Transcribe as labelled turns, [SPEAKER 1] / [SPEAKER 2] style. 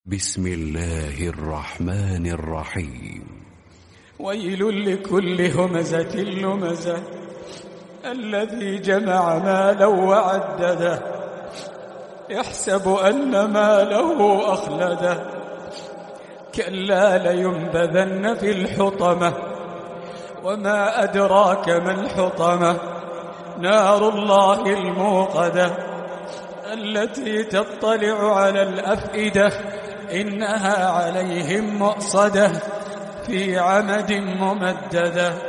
[SPEAKER 1] بسم الله الرحمن الرحيم.
[SPEAKER 2] ويل لكل همزة لمزة الذي جمع مالا وعدده يحسب أن ماله أخلده كلا لينبذن في الحطمة وما أدراك ما الحطمة نار الله الموقدة التي تطلع على الأفئدة إنها عليهم مؤصدة في عمد ممددة.